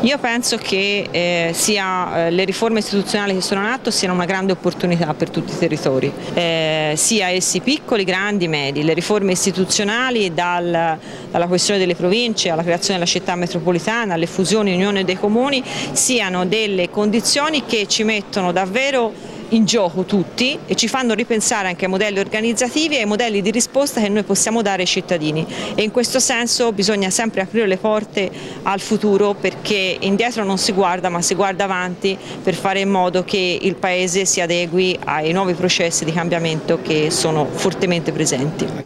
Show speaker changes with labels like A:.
A: Io penso che sia le riforme istituzionali che sono in atto siano una grande opportunità per tutti i territori, sia essi piccoli, grandi, medi. Le riforme istituzionali dalla questione delle province alla creazione della città metropolitana, alle fusioni, unione dei comuni, siano delle condizioni che ci mettono davvero in gioco tutti e ci fanno ripensare anche ai modelli organizzativi e ai modelli di risposta che noi possiamo dare ai cittadini, e in questo senso bisogna sempre aprire le porte al futuro, perché indietro non si guarda ma si guarda avanti per fare in modo che il Paese si adegui ai nuovi processi di cambiamento che sono fortemente presenti.